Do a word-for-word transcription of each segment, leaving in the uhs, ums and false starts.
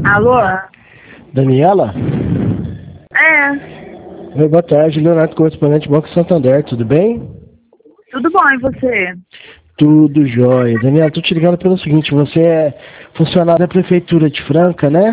Alô? Daniela? É, Oi, boa tarde, Leonardo, correspondente Banco Santander, tudo bem? tudo bom, e você? Tudo jóia. Daniela, tô te ligando pelo seguinte, você é funcionário da Prefeitura de Franca, né?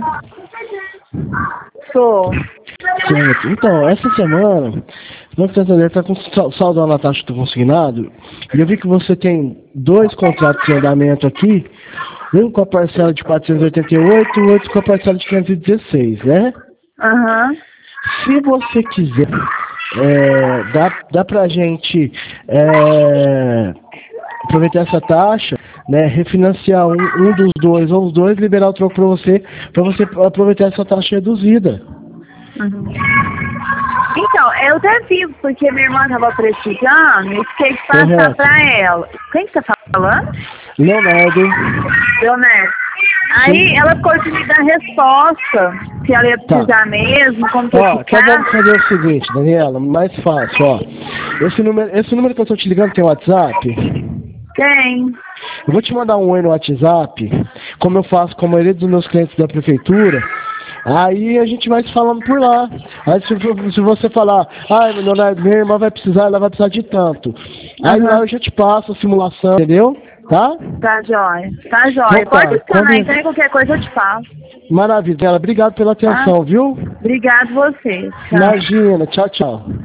Sou. Certo. Então, essa semana, o Banco Santander está com sal- saldo na taxa do consignado, e eu vi que você tem dois contratos em andamento aqui, um com a parcela de quatrocentos e oitenta e oito e o outro com a parcela de quinhentos e dezesseis, né? Aham. Se você quiser, é, dá, dá pra gente é, aproveitar essa taxa, né, refinanciar um, um dos dois ou os dois, liberar o troco para você, para você aproveitar essa taxa reduzida. Uhum. Então, eu até vi, porque minha irmã estava precisando e fiquei de passar Correto. para ela. Quem que tá falando? Leonardo. Leonete. Aí Sim. ela ficou de me dar resposta, se ela ia Tá. precisar mesmo, como que ia Ó, então ficar. vamos fazer o seguinte, Daniela, mais fácil, ó. Esse número, esse número que eu tô te ligando tem WhatsApp? Tem. Eu vou te mandar um oi no WhatsApp, como eu faço com a maioria dos meus clientes da prefeitura. Aí a gente vai se falando por lá. Aí se, se você falar, ai, Leonardo, minha irmã vai precisar, ela vai precisar de tanto. Aí lá Aham. eu já te passo a simulação, entendeu? Tá? Tá jóia. Tá jóia. Então tá. Pode adicionar, Quando... então, e qualquer coisa eu te faço. Maravilha, obrigado pela Tá? atenção, viu? Obrigado você. Tchau. Imagina, tchau, tchau.